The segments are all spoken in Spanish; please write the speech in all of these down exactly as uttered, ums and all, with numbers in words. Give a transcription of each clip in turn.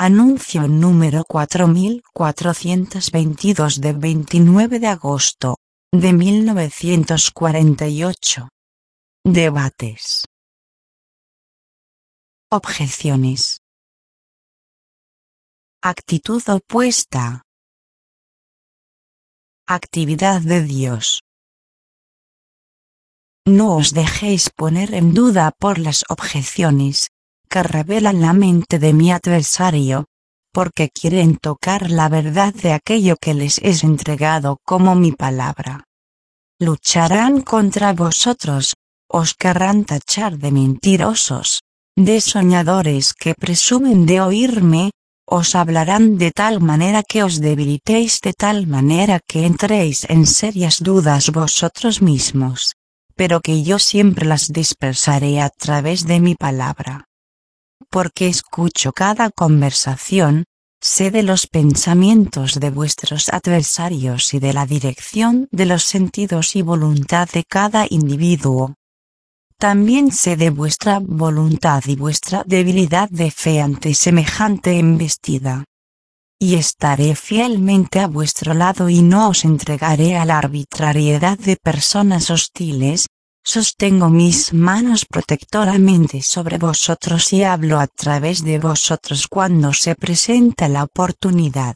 Anuncio número cuatro mil cuatrocientos veintidós de veintinueve de agosto de mil novecientos cuarenta y ocho. Debates. Objeciones. Actitud opuesta. Actividad de Dios. No os dejéis poner en duda por las objeciones que revelan la mente de mi adversario, porque quieren tocar la verdad de aquello que les es entregado como mi palabra. Lucharán contra vosotros, os querrán tachar de mentirosos, de soñadores que presumen de oírme, os hablarán de tal manera que os debilitéis, de tal manera que entréis en serias dudas vosotros mismos, pero que yo siempre las dispersaré a través de mi palabra. Porque escucho cada conversación, sé de los pensamientos de vuestros adversarios y de la dirección de los sentidos y voluntad de cada individuo. También sé de vuestra voluntad y vuestra debilidad de fe ante semejante embestida. Y estaré fielmente a vuestro lado y no os entregaré a la arbitrariedad de personas hostiles. Sostengo mis manos protectoramente sobre vosotros y hablo a través de vosotros cuando se presenta la oportunidad.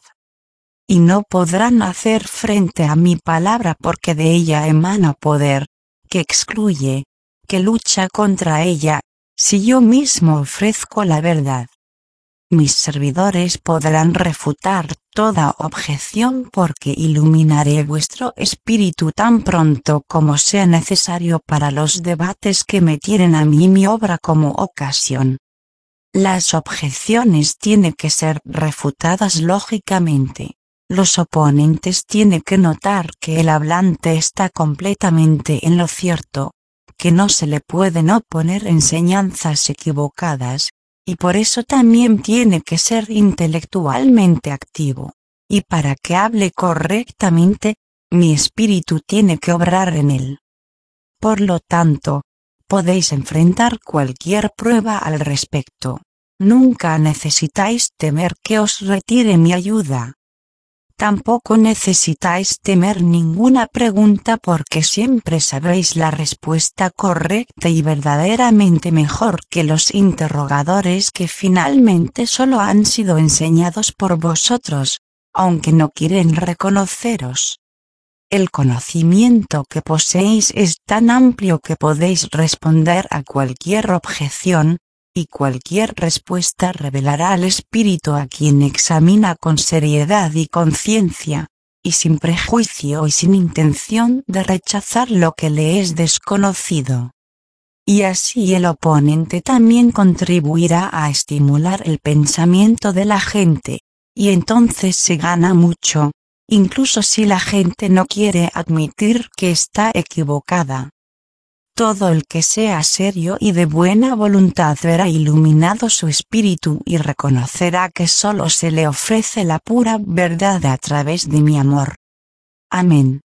Y no podrán hacer frente a mi palabra porque de ella emana poder, que excluye, que lucha contra ella, si yo mismo ofrezco la verdad. Mis servidores podrán refutar toda objeción porque iluminaré vuestro espíritu tan pronto como sea necesario para los debates que me tienen a mí mi obra como ocasión. Las objeciones tienen que ser refutadas lógicamente. Los oponentes tienen que notar que el hablante está completamente en lo cierto, que no se le pueden oponer enseñanzas equivocadas, y por eso también tiene que ser intelectualmente activo, y para que hable correctamente, mi espíritu tiene que obrar en él. Por lo tanto, podéis enfrentar cualquier prueba al respecto. Nunca necesitáis temer que os retire mi ayuda. Tampoco necesitáis temer ninguna pregunta porque siempre sabréis la respuesta correcta y verdaderamente mejor que los interrogadores que finalmente solo han sido enseñados por vosotros, aunque no quieren reconoceros. El conocimiento que poseéis es tan amplio que podéis responder a cualquier objeción, y cualquier respuesta revelará al espíritu a quien examina con seriedad y conciencia, y sin prejuicio y sin intención de rechazar lo que le es desconocido. Y así el oponente también contribuirá a estimular el pensamiento de la gente, y entonces se gana mucho, incluso si la gente no quiere admitir que está equivocada. Todo el que sea serio y de buena voluntad verá iluminado su espíritu y reconocerá que solo se le ofrece la pura verdad a través de mi amor. Amén.